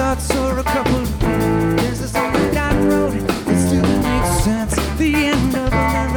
hearts or a couple. There's this old forgotten road that still makes sense. The end of a